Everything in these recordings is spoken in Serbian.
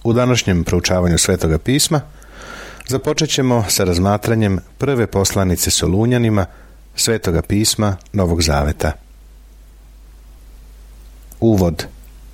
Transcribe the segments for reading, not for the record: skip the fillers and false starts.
U današnjem proučavanju Svetoga pisma započet ćemo sa razmatranjem prve poslanice Solunjanima Svetoga pisma Novog Zaveta. Uvod.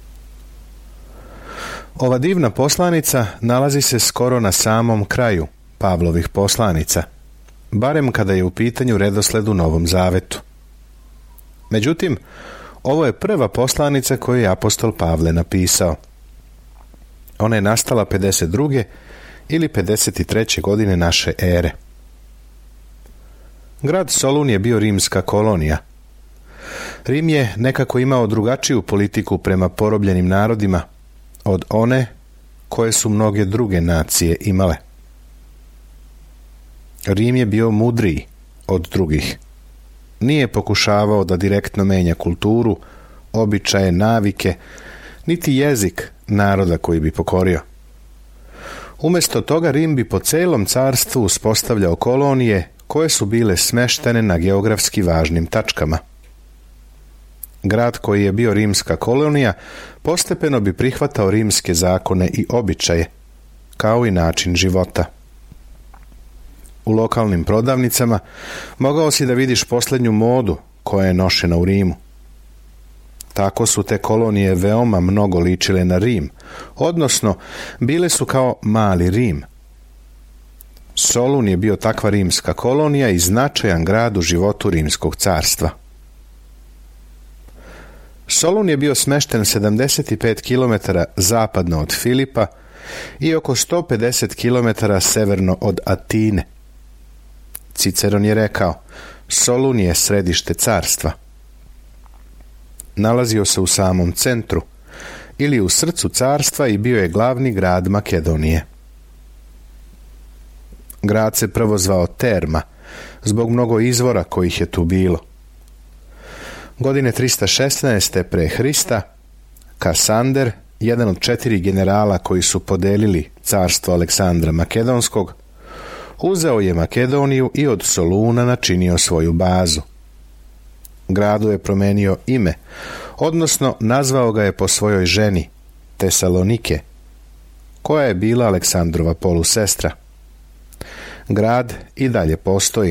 Ova divna poslanica nalazi se skoro na samom kraju Pavlovih poslanica, barem kada je u pitanju redosled u Novom Zavetu. Međutim, ovo je prva poslanica koju je apostol Pavle napisao. Ona je nastala 52. ili 53. godine naše ere. Grad Solun je bio rimska kolonija. Rim je nekako imao drugačiju politiku prema porobljenim narodima od one koje su mnoge druge nacije imale. Rim je bio mudriji od drugih. Nije pokušavao da direktno menja kulturu, običaje, navike, niti jezik naroda koji bi pokorio. Umjesto toga Rim bi po celom carstvu uspostavljao kolonije koje su bile smeštene na geografski važnim tačkama. Grad koji je bio rimska kolonija postepeno bi prihvatao rimske zakone i običaje, kao i način života. U lokalnim prodavnicama mogao si da vidiš posljednju modu koja je nošena u Rimu. Tako su te kolonije veoma mnogo ličile na Rim, odnosno bile su kao mali Rim. Solun je bio takva rimska kolonija i značajan grad u životu rimskog carstva. Solun je bio smešten 75 km zapadno od Filipa i oko 150 km severno od Atine. Ciceron je rekao, Solun je središte carstva. Nalazio se u samom centru ili u srcu carstva i bio je glavni grad Makedonije. Grad se prvo zvao Terma, zbog mnogo izvora kojih je tu bilo. Godine 316. pre Hrista, Kasander, jedan od 4 generala koji su podelili carstvo Aleksandra Makedonskog, uzeo je Makedoniju i od Soluna načinio svoju bazu. Gradu je promenio ime, odnosno nazvao ga je po svojoj ženi, Tesalonike, koja je bila Aleksandrova polusestra. Grad i dalje postoji.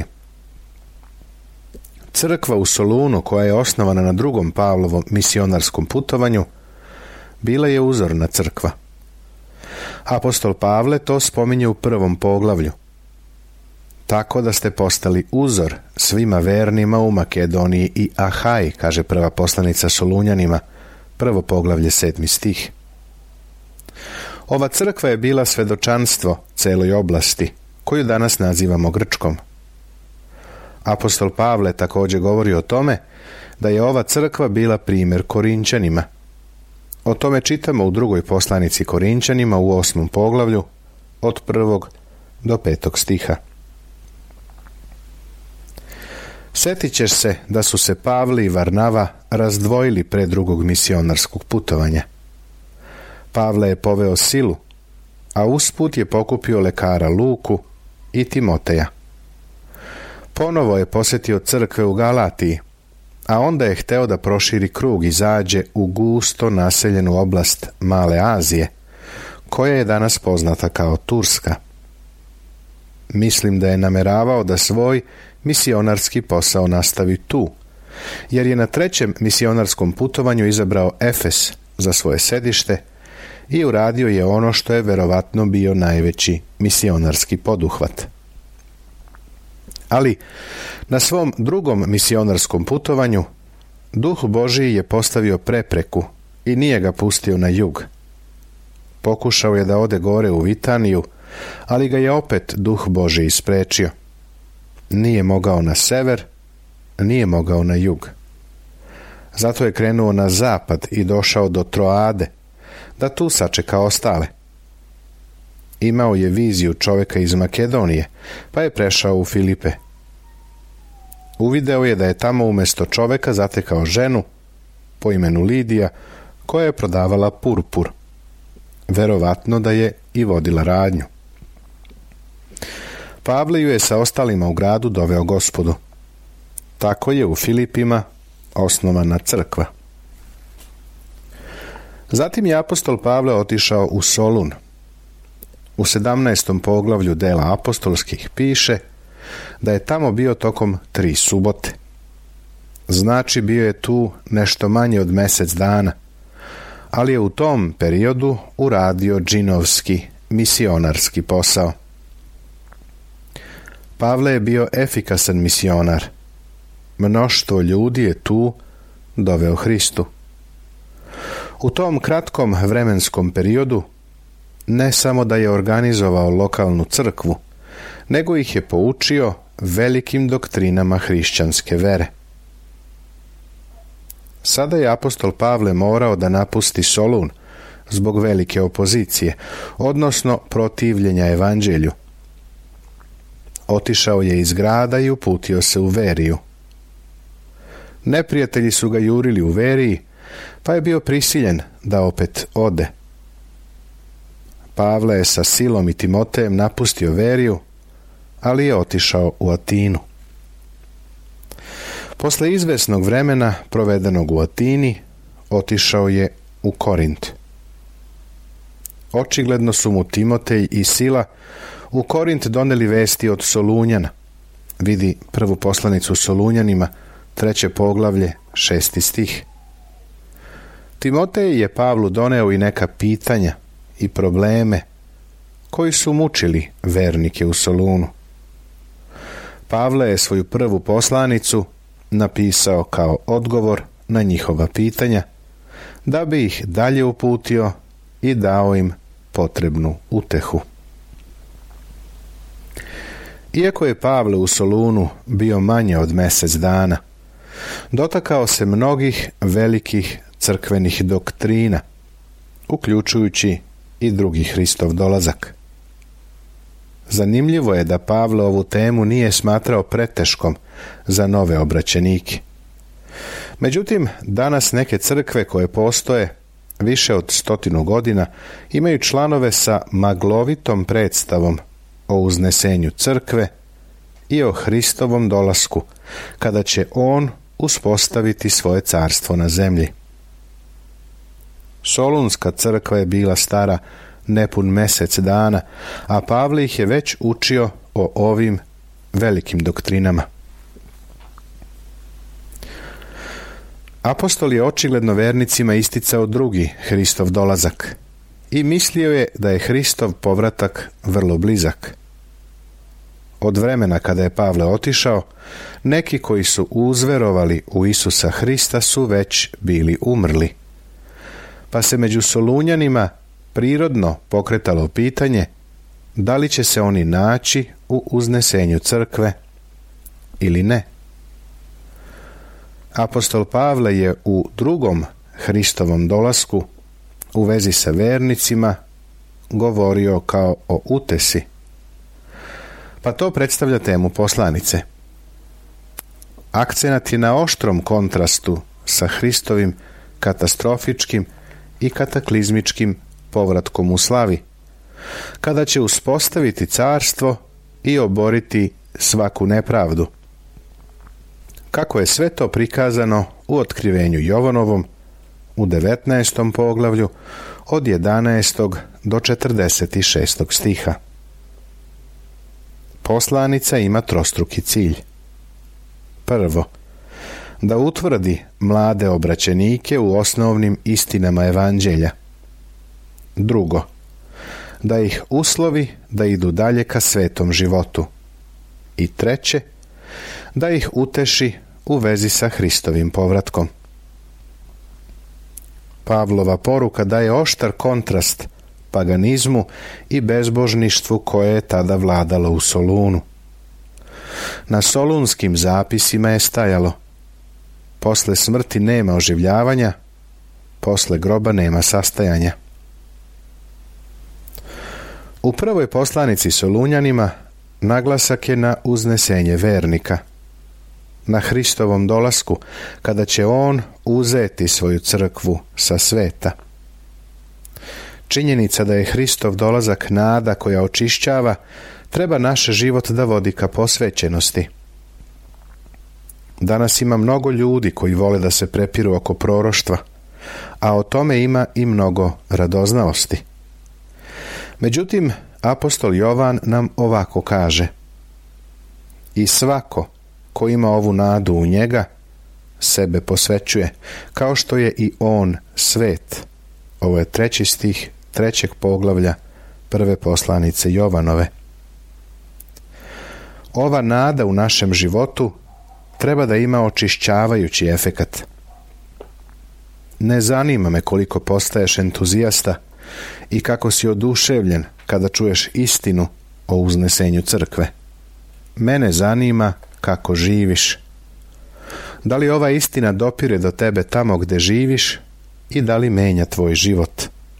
Crkva u Solunu, koja je osnovana na drugom Pavlovom misionarskom putovanju, bila je uzorna crkva. Apostol Pavle to spominje u 1. poglavlju. Tako da ste postali uzor svima vernima u Makedoniji i Ahaji, kaže prva poslanica Solunjanima, 1. poglavlje 7. stih. Ova crkva je bila svedočanstvo celoj oblasti, koju danas nazivamo Grčkom. Apostol Pavle također govori o tome da je ova crkva bila primjer Korinćanima. O tome čitamo u 2. poslanici Korinćanima u 8. poglavlju od 1. do 5. stiha. Sjetit ćeš se da su se Pavle i Varnava razdvojili pre drugog misionarskog putovanja. Pavle je poveo Silu, a usput je pokupio lekara Luku i Timoteja. Ponovo je posjetio crkve u Galatiji, a onda je hteo da proširi krug i zađe u gusto naseljenu oblast Male Azije, koja je danas poznata kao Turska. Mislim da je nameravao da svoj misionarski posao nastavi tu, jer je na 3. misionarskom putovanju izabrao Efes za svoje sedište i uradio je ono što je verovatno bio najveći misionarski poduhvat. Ali na svom drugom misionarskom putovanju Duh Božiji je postavio prepreku i nije ga pustio na jug. Pokušao je da ode gore u Vitaniju, ali ga je opet Duh Božiji sprečio. Nije mogao na sever, nije mogao na jug. Zato je krenuo na zapad i došao do Troade, da tu sačeka ostale. Imao je viziju čovjeka iz Makedonije, pa je prešao u Filipe. Uvideo je da je tamo umjesto čovjeka zatekao ženu po imenu Lidija, koja je prodavala purpur. Verovatno da je i vodila radnju. Pavle ju je sa ostalima u gradu doveo Gospodu. Tako je u Filipima osnovana crkva. Zatim je apostol Pavle otišao u Solun u 17. poglavlju Dela apostolskih piše da je tamo bio tokom 3 subote. Znači bio je tu nešto manje od mjesec dana, ali je u tom periodu uradio džinovski, misionarski posao. Pavle je bio efikasan misionar. Mnoštvo ljudi je tu doveo Hristu. U tom kratkom vremenskom periodu ne samo da je organizovao lokalnu crkvu, nego ih je poučio velikim doktrinama hrišćanske vere. Sada je apostol Pavle morao da napusti Solun zbog velike opozicije, odnosno protivljenja evanđelju. Otišao je iz grada i uputio se u Veriju. Neprijatelji su ga jurili u Veriji, pa je bio prisiljen da opet ode. Pavle je sa Silom i Timotejem napustio Veriju, ali je otišao u Atinu. Posle izvesnog vremena provedenog u Atini, otišao je u Korint. Očigledno su mu Timotej i Sila u Korint doneli vesti od Solunjana. Vidi prvu poslanicu Solunjanima, 3. poglavlje, 6. stih. Timotej je Pavlu doneo i neka pitanja i probleme koji su mučili vernike u Solunu. Pavle je svoju prvu poslanicu napisao kao odgovor na njihova pitanja, da bi ih dalje uputio i dao im potrebnu utehu. Iako je Pavle u Solunu bio manje od mjesec dana, dotakao se mnogih velikih crkvenih doktrina, uključujući i drugi Hristov dolazak. Zanimljivo je da Pavle ovu temu nije smatrao preteškom za nove obraćenike. Međutim, danas neke crkve koje postoje više od 100 godina imaju članove sa maglovitom predstavom o uznesenju crkve i o Hristovom dolasku, kada će on uspostaviti svoje carstvo na zemlji. Solunska crkva je bila stara nepun mjesec dana, a Pavle ih je već učio o ovim velikim doktrinama. Apostol je očigledno vernicima isticao drugi Hristov dolazak i mislio je da je Hristov povratak vrlo blizak. Od vremena kada je Pavle otišao, neki koji su uzverovali u Isusa Hrista su već bili umrli. Pa se među Solunjanima prirodno pokretalo pitanje da li će se oni naći u uznesenju crkve ili ne. Apostol Pavle je u drugom Hristovom dolasku u vezi sa vernicima govorio kao o utesi. Pa to predstavlja temu poslanice. Akcenat je na oštrom kontrastu sa Hristovim katastrofičkim i kataklizmičkim povratkom u slavi, kada će uspostaviti carstvo i oboriti svaku nepravdu. Kako je sve to prikazano u otkrivenju Jovanovom u 19. poglavlju od 11. do 46. stiha. Poslanica ima trostruki cilj. Prvo, da utvrdi mlade obraćenike u osnovnim istinama evanđelja. Drugo, da ih uslovi da idu dalje ka svetom životu. I treće, da ih uteši u vezi sa Hristovim povratkom. Pavlova poruka daje oštar kontrast paganizmu i bezbožništvu koje je tada vladalo u Solunu. Na solunskim zapisima je stajalo: posle smrti nema oživljavanja, posle groba nema sastajanja. U prvoj poslanici Solunjanima naglasak je na uznesenje vernika, na Hristovom dolasku, kada će on uzeti svoju crkvu sa sveta. Činjenica da je Hristov dolazak nada koja očišćava, treba naš život da vodi ka posvećenosti. Danas ima mnogo ljudi koji vole da se prepiru oko proroštva, a o tome ima i mnogo radoznalosti. Međutim, apostol Jovan nam ovako kaže: i svako ko ima ovu nadu u njega, sebe posvećuje, kao što je i on svet. Ovo je 3. stih 3. poglavlja 1. poslanice Jovanove. Ova nada u našem životu treba da ima očišćavajući efekat. Ne zanima me koliko postaješ entuzijasta i kako si oduševljen kada čuješ istinu o uznesenju crkve. Mene zanima kako živiš. Da li ova istina dopire do tebe tamo gde živiš i da li menja tvoj život?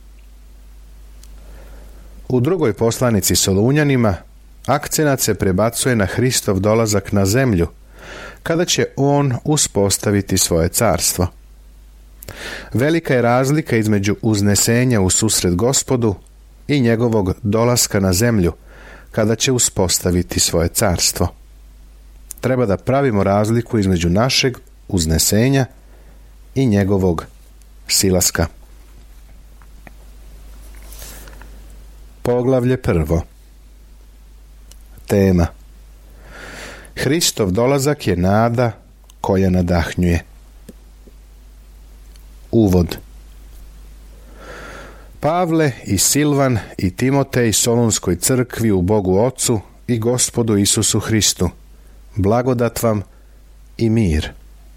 U 2. poslanici Solunjanima akcenat se prebacuje na Hristov dolazak na zemlju, kada će on uspostaviti svoje carstvo. Velika je razlika između uznesenja u susret Gospodu i njegovog dolaska na zemlju, kada će uspostaviti svoje carstvo. Treba da pravimo razliku između našeg uznesenja i njegovog silaska. Poglavlje 1. Tema: Hristov dolazak je nada koja nadahnjuje. Uvod. Pavle i Silvan i Timotej Solunskoj crkvi u Bogu Ocu i Gospodu Isusu Hristu, blagodat vam i mir.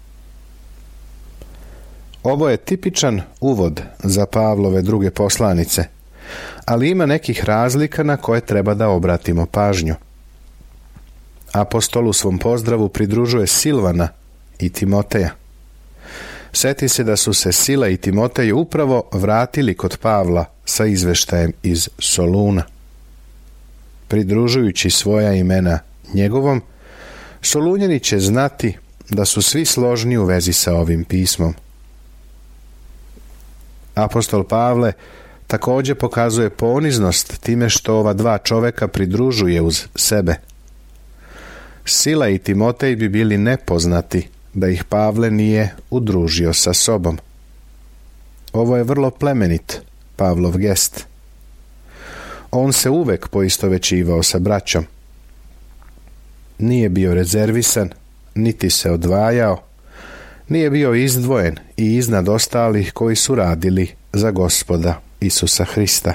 Ovo je tipičan uvod za Pavlove druge poslanice, ali ima nekih razlika na koje treba da obratimo pažnju. Apostol u svom pozdravu pridružuje Silvana i Timoteja. Seti se da su se Sila i Timotej upravo vratili kod Pavla sa izveštajem iz Soluna. Pridružujući svoja imena njegovom, Solunjani će znati da su svi složni u vezi sa ovim pismom. Apostol Pavle također pokazuje poniznost time što ova dva čoveka pridružuje uz sebe. Sila i Timotej bi bili nepoznati da ih Pavle nije udružio sa sobom. Ovo je vrlo plemenit Pavlov gest. On se uvek poistovećivao sa braćom. Nije bio rezervisan, niti se odvajao, nije bio izdvojen i iznad ostalih koji su radili za Gospoda Isusa Hrista.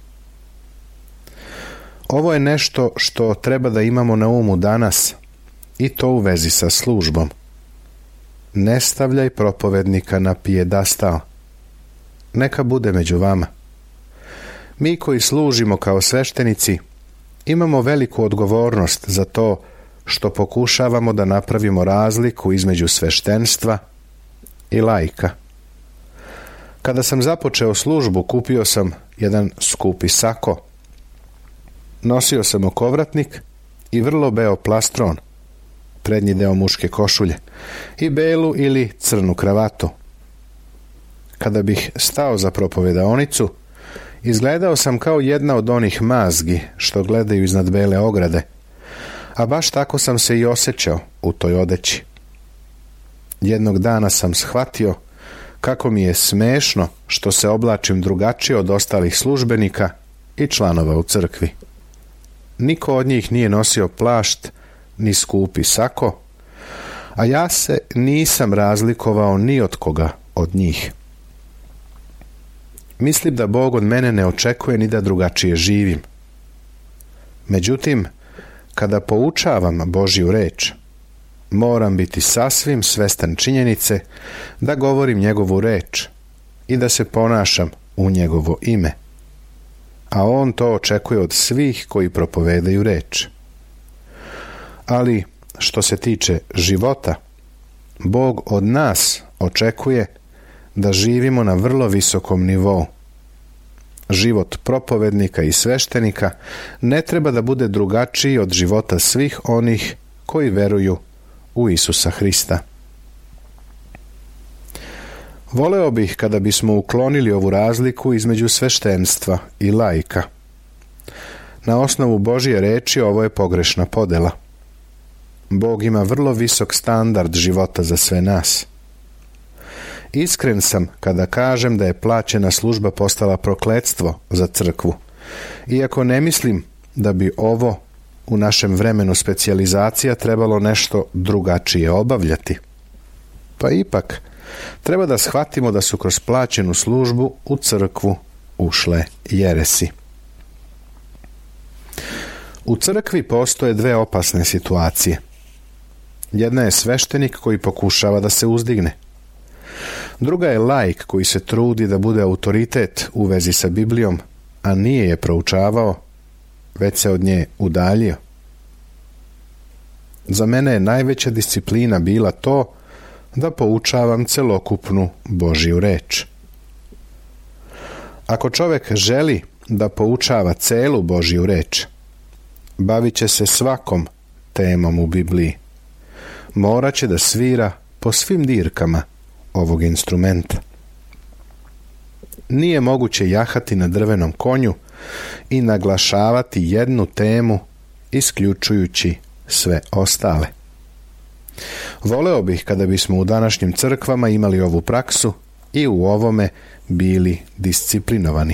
Ovo je nešto što treba da imamo na umu danas, i to u vezi sa službom. Ne stavljaj propovednika na pijedastal. Neka bude među vama. Mi koji služimo kao sveštenici imamo veliku odgovornost za to što pokušavamo da napravimo razliku između sveštenstva i laika. Kada sam započeo službu, kupio sam jedan skupi sako. Nosio sam okovratnik i vrlo beo plastron, prednji deo muške košulje, i belu ili crnu kravatu. Kada bih stao za propovedaonicu, izgledao sam kao jedna od onih mazgi što gledaju iznad bele ograde, a baš tako sam se i osjećao u toj odeći. Jednog dana sam shvatio kako mi je smešno što se oblačim drugačije od ostalih službenika i članova u crkvi. Niko od njih nije nosio plašt ni skupi sako, a ja se nisam razlikovao ni od koga od njih. Mislim da Bog od mene ne očekuje ni da drugačije živim. Međutim, kada poučavam Božju reč, moram biti sasvim svestan činjenice da govorim njegovu reč i da se ponašam u njegovo ime. A on to očekuje od svih koji propovedaju reč. Ali, što se tiče života, Bog od nas očekuje da živimo na vrlo visokom nivou. Život propovednika i sveštenika ne treba da bude drugačiji od života svih onih koji veruju u Isusa Hrista. Voleo bih kada bismo uklonili ovu razliku između sveštenstva i laika. Na osnovu Božje reči ovo je pogrešna podela. Bog ima vrlo visok standard života za sve nas. Iskren sam kada kažem da je plaćena služba postala prokletstvo za crkvu Iako ne mislim da bi ovo u našem vremenu specijalizacija trebalo nešto drugačije obavljati. Pa ipak, treba da shvatimo da su kroz plaćenu službu u crkvu ušle jeresi. U crkvi postoje dve opasne situacije. Jedna je sveštenik koji pokušava da se uzdigne. Druga je laik koji se trudi da bude autoritet u vezi sa Biblijom, a nije je proučavao, već se od nje udaljio. Za mene je najveća disciplina bila to da poučavam celokupnu Božju reč. Ako čovjek želi da poučava celu Božju reč, bavit će se svakom temom u Bibliji. Morat će da svira po svim dirkama ovog instrumenta. Nije moguće jahati na drvenom konju i naglašavati jednu temu isključujući sve ostale. Voleo bih kada bismo u današnjim crkvama imali ovu praksu i u ovome bili disciplinovani.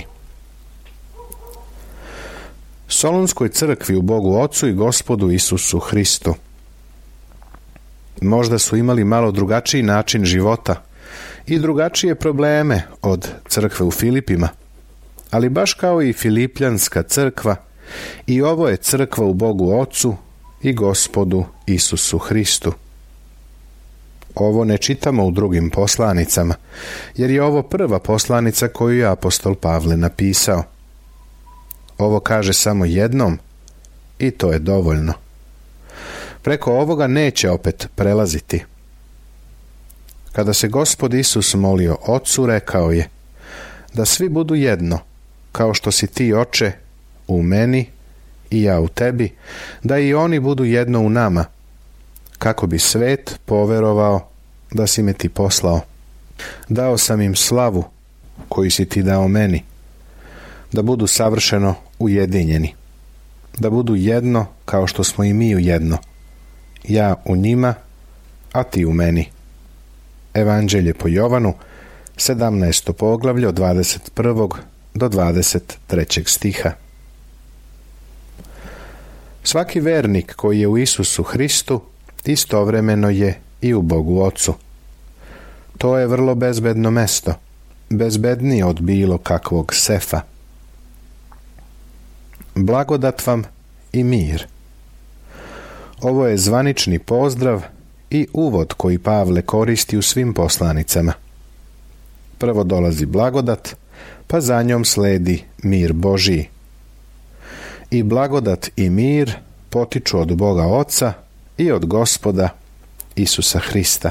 Solunskoj crkvi u Bogu Ocu i Gospodu Isusu Hristu. Možda su imali malo drugačiji način života i drugačije probleme od crkve u Filipima, ali baš kao i Filipljanska crkva, i ovo je crkva u Bogu Ocu i Gospodu Isusu Hristu. Ovo ne čitamo u drugim poslanicama, jer je ovo prva poslanica koju je apostol Pavle napisao. Ovo kaže samo jednom i to je dovoljno. Preko ovoga neće opet prelaziti. Kada se Gospod Isus molio Ocu, rekao je da svi budu jedno, kao što si ti, Oče, u meni i ja u tebi, da i oni budu jedno u nama, kako bi svet poverovao da si me ti poslao. Dao sam im slavu koju si ti dao meni, da budu savršeno ujedinjeni, da budu jedno kao što smo i mi ujedno, ja u njima, a ti u meni. Evanđelje po Jovanu, 17. poglavlje od 21. do 23. stiha. Svaki vernik koji je u Isusu Hristu istovremeno je i u Bogu Ocu. To je vrlo bezbedno mesto, bezbednije od bilo kakvog sefa. Blagodat vam i mir. Ovo je zvanični pozdrav i uvod koji Pavle koristi u svim poslanicama. Prvo dolazi blagodat, pa za njom sledi mir Božiji. I blagodat i mir potiču od Boga Oca i od Gospoda Isusa Hrista.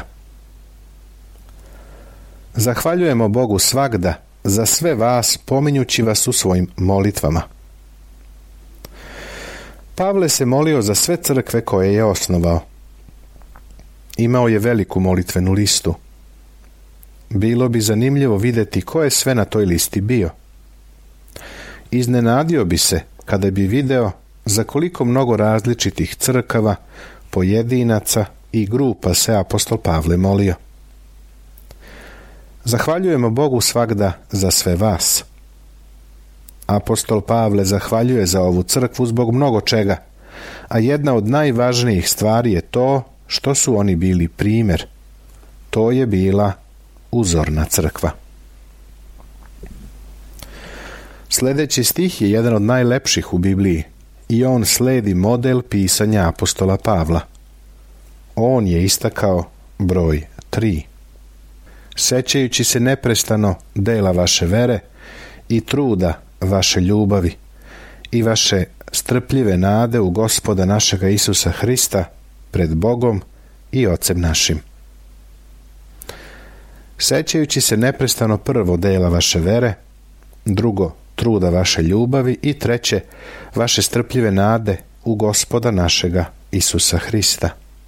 Zahvaljujemo Bogu svagda za sve vas, pominjući vas u svojim molitvama. Pavle se molio za sve crkve koje je osnovao. Imao je veliku molitvenu listu. Bilo bi zanimljivo vidjeti ko je sve na toj listi bio. Iznenadio bi se kada bi video za koliko mnogo različitih crkava, pojedinaca i grupa se apostol Pavle molio. Zahvaljujemo Bogu svagda za sve vas. Apostol Pavle zahvaljuje za ovu crkvu zbog mnogo čega, a jedna od najvažnijih stvari je to što su oni bili primjer. To je bila uzorna crkva. Sljedeći stih je jedan od najlepših u Bibliji i on sledi model pisanja apostola Pavla. On je istakao broj 3. Sećajući se neprestano dela vaše vere i truda vaše ljubavi i vaše strpljive nade u Gospoda našega Isusa Hrista pred Bogom i Ocem našim. Sećajući se neprestano prvo dela vaše vere, drugo truda vaše ljubavi i treće vaše strpljive nade u Gospoda našega Isusa Hrista.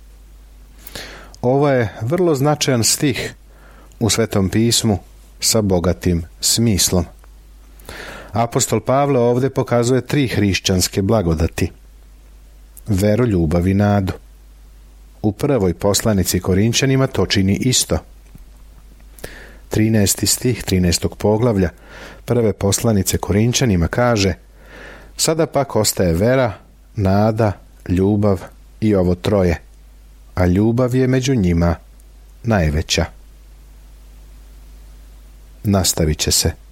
Ovo je vrlo značajan stih u Svetom pismu sa bogatim smislom. Apostol Pavle ovdje pokazuje 3 hrišćanske blagodati. Veru, ljubav i nadu. U prvoj poslanici Korinčanima to čini isto. 13. stih 13. poglavlja prve poslanice Korinčanima kaže: Sada pak ostaje vera, nada, ljubav i ovo troje, a ljubav je među njima najveća. Nastavit će se.